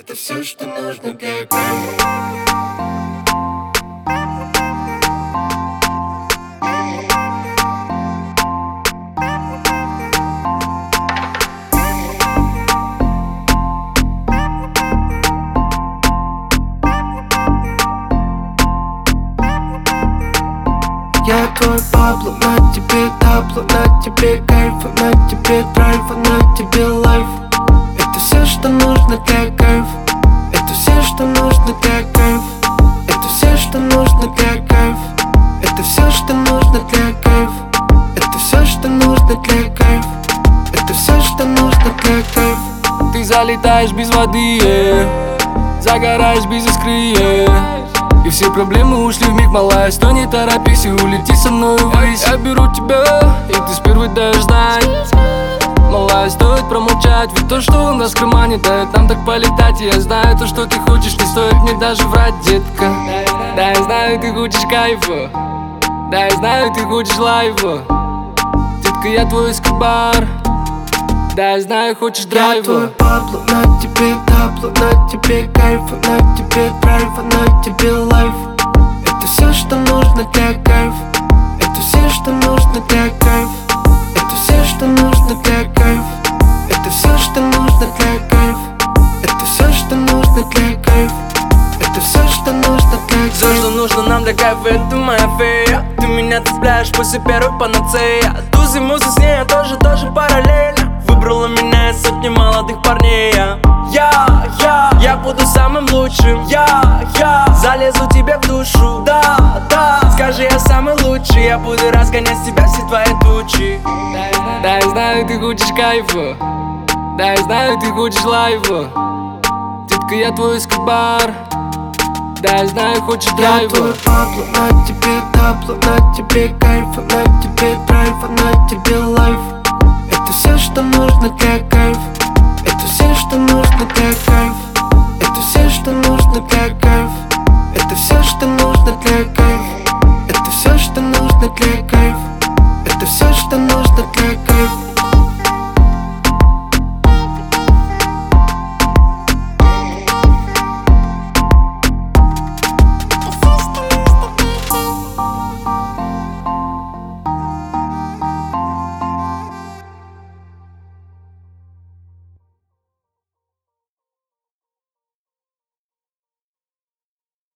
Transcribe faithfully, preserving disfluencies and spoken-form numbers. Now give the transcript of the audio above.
Это все, что нужно для кайфа. Я твой Пабло, на тебе табло, на тебе кайфа, на тебе драйва, на тебе лайф. Это все, что нужно для кайфа. Это все, что нужно для кайфа. Это все, что нужно для кайфа. Это все, что нужно для кайфа. Это все, что нужно для кайфа. Это все, что нужно для кайфа. Ты залетаешь без воды, yeah. Загораешь без искры, yeah. И все проблемы ушли вмиг, малая, стой, не торопись и улети со мной ввысь. Я беру тебя, и ты сперва даешь знать. Малая, стоит промолчать, ведь то, что у нас в кармане, дает нам так полетать. И я знаю то, что ты хочешь, не стоит мне даже врать, детка. Да, я знаю, ты хочешь кайфа. Да, я знаю, ты хочешь лайфа. Детка, я твой Эскобар. Да, я знаю, хочешь драйва. Я твой Пабло, на тебе табло, на тебе кайфа, на тебе драйва, на тебе лайф. Это все, что нужно для кайфа. Это все, что нужно для кайфа. Это все, что нужно для кайфа. Это все, что нужно для кайфа. Это все, что нужно для кайфа. Это все, что нужно для кайфа. Все, что нужно нам для кайфа, это моя фея. Ты меня цепляешь после первой панацея. Тузы, музы, с ней я тоже, тоже параллельно. Выбрала меня из сотни молодых парней. Я, я, я, я буду самым лучшим. Я, я, залезу тебе в душу. Да, да, скажи, я самый лучший. Я буду разгонять с тебя все твои тучи. Да, я знаю, ты хочешь кайфа. Да, я знаю, ты хочешь лайфа. Детка, я твой Эскобар. Да, я знаю, хочешь драйва. Я твой Пабло, на тебе табло, на тебе кайфа, на тебе драйва, на тебе лайф. Это все, что нужно для кайфа. Это все, что нужно для кайфа. Это все, что нужно для кайфа. Это все, что нужно для кайфа. Это все, что нужно для кайфа. Это все, что нужно для кайфа.